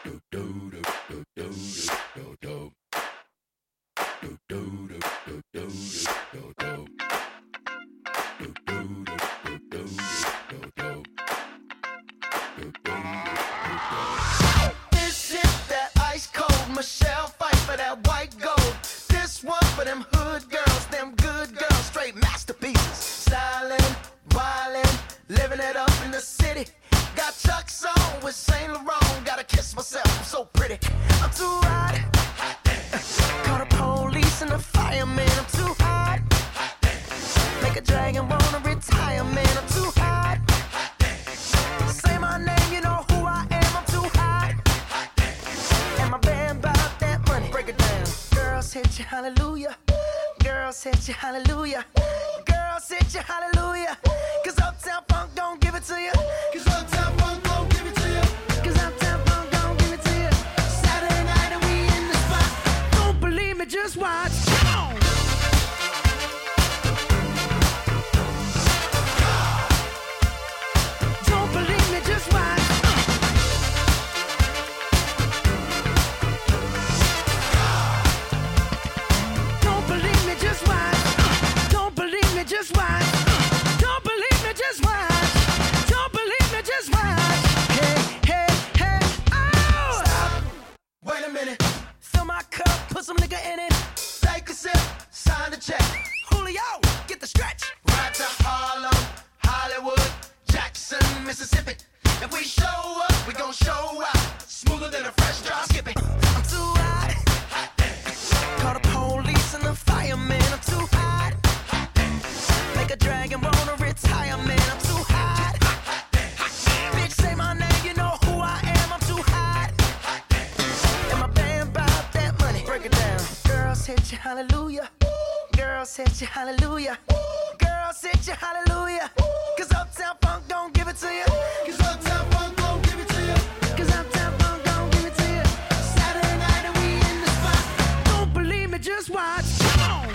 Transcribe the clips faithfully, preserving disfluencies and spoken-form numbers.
This shit that ice cold Michelle fight for that white gold. This one for them hood girls, them good girls, straight masterpieces. Stylin', wildin', living it up in the city. Got Chuck's on with Saint Laurent. Gotta kiss myself, I'm so pretty. I'm too hot. Call the police and the fireman. I'm too hot. Make a dragon wanna retire, man. I'm too hot. Say my name, you know who I am. I'm too hot. And my band bought that money. Break it down. Girls hit you, hallelujah. Girls hit you, hallelujah. Girls hit you, hallelujah. Cause Uptown Funk don't give it to you. Cause Uptown Funk don't give it to you. Cause Uptown Funk don't give it to you. Saturday night and we in the spot. Don't believe me, just watch. Come on. Don't believe me, just watch. Don't believe me, just watch. Don't believe me, just watch. Don't believe me, just watch. Don't believe me, just watch. Hey, hey, hey, oh! Stop. Wait a minute. Fill my cup, put some nigga in it. Take a sip, sign the check. Julio, get the stretch. Ride to Harlem, Hollywood, Jackson, Mississippi. If we show up, we gon' show out. Smoother than a fresh drop. Skip it. I'm too hot. Call the police and the fireman. I'm too hot. Make a dragon wanna retire, man. I'm too hot. Bitch, say my name, you know who I am. I'm too hot. And my band bought that money. Break it down. Girls hit you, hallelujah. Girls hit you, hallelujah. Girls hit you, hallelujah. Cause Uptown Funk don't give it to you. Cause Uptown Funk don't give it to you. Cause Uptown Funk don't give it to you. Saturday night and we in the spot. Don't believe me, just watch. Come on.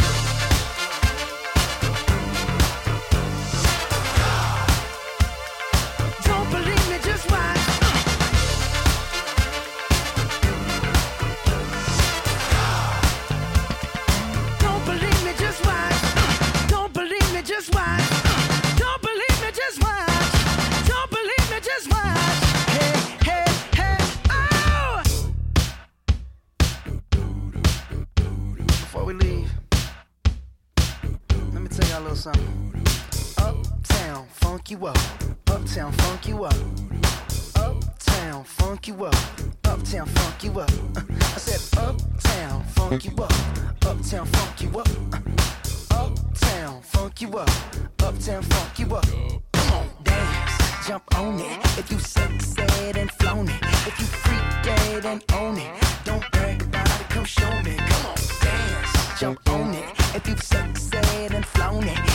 Don't believe me, just watch. Don't believe me, just watch. Don't believe me, just watch. Don't believe me, just watch. Don't believe me, just watch. Hey, hey, hey, oh! Before we leave, let me tell y'all a little something. Uptown, funk you up. Uptown, funk you up. Uptown, funk you up. Uptown, funk you up. Uh, I said uptown, funk you up. Uptown, funk you up. Uh, uptown, funk you up. Uptown, funk you up. Come on, dance, jump on it. If you sexed and flown it. If you freak dead and own it. Don't brag about it, come show me. Come on, dance, jump on it. If you sexed and flown it.